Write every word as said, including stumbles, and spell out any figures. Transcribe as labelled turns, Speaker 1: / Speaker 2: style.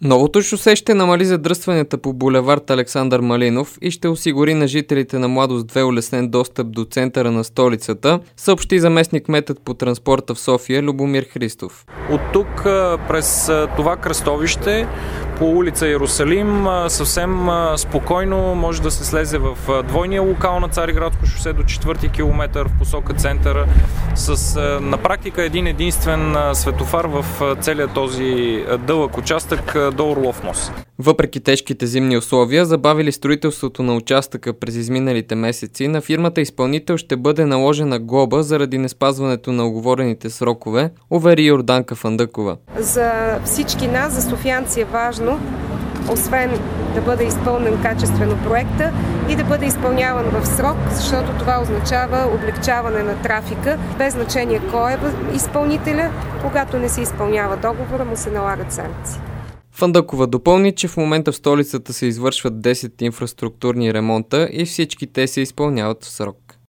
Speaker 1: Новото шосе ще намали задръстванията по булевард Александър Малинов и ще осигури на жителите на Младост две улеснен достъп до центъра на столицата, съобщи заместник-кметът по транспорта в София Любомир Христов.
Speaker 2: От тук през това кръстовище по улица Йерусалим съвсем спокойно може да се слезе в двойния локал на Цариградско шосе до четвърти километър в посока центъра с на практика един единствен светофар в целия този дълъг участък до Орлов мост.
Speaker 1: Въпреки тежките зимни условия, забавили строителството на участъка през изминалите месеци, на фирмата изпълнител ще бъде наложена глоба заради неспазването на уговорените срокове, увери Йорданка Фандъкова.
Speaker 3: За всички нас, за софиянци е важно, освен да бъде изпълнен качествено проекта и да бъде изпълняван в срок, защото това означава облегчаване на трафика, без значение кой е изпълнителя. Когато не се изпълнява договора, му се налагат санкции.
Speaker 1: Фандъкова допълни, че в момента в столицата се извършват десет инфраструктурни ремонта и всички те се изпълняват в срок.